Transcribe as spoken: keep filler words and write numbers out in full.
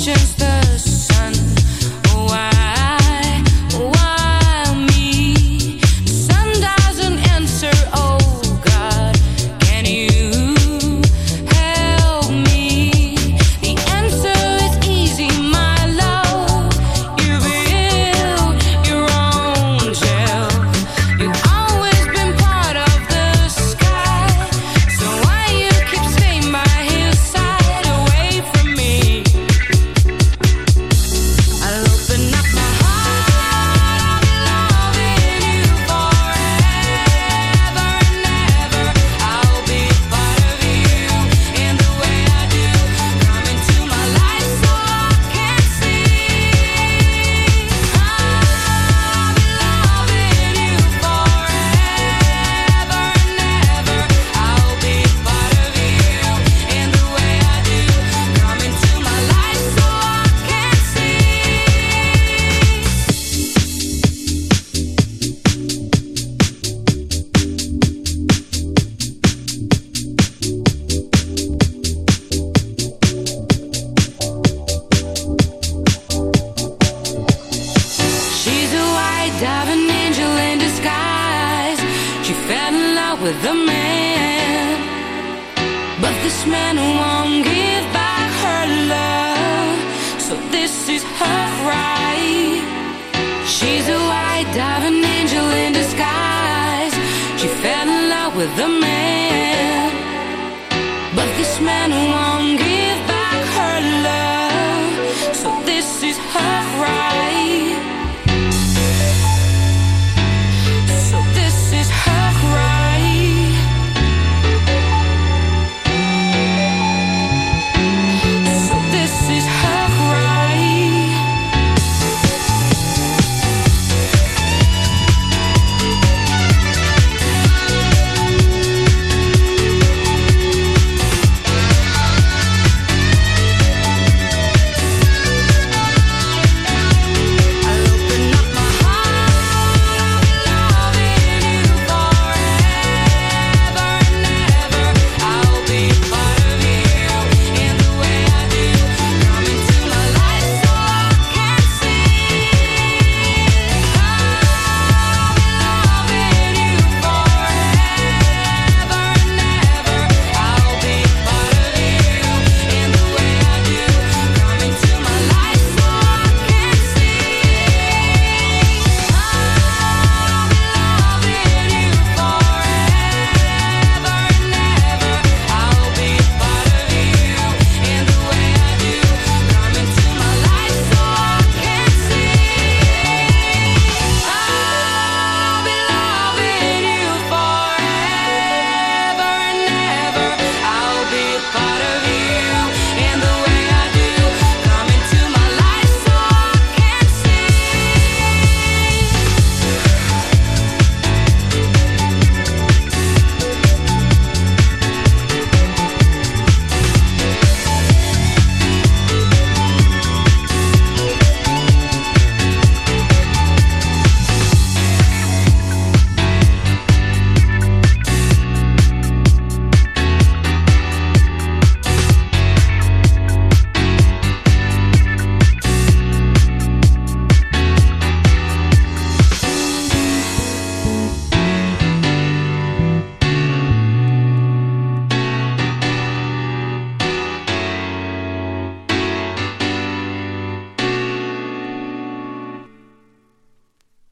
questions the sun. Why, why me? The sun doesn't answer. Oh God, can you help me? The answer is easy, my love. You build your own jail. You've always been part of the sky. So why you keep staying by his side, away from me? I'll open up my heart, I'll be loving you forever and ever. I'll be part of you in the way I do. Come into my life so I can see. I'll be loving you forever and ever. I'll be part of you in the way I do. Come into my life so I can see. She's a white diving angel in disguise. She fell in love with a man, but this man won't give back her love. So this is her right. She's a white diving angel in disguise. She fell in love with a man, but this man won't give back her love. So this is her right.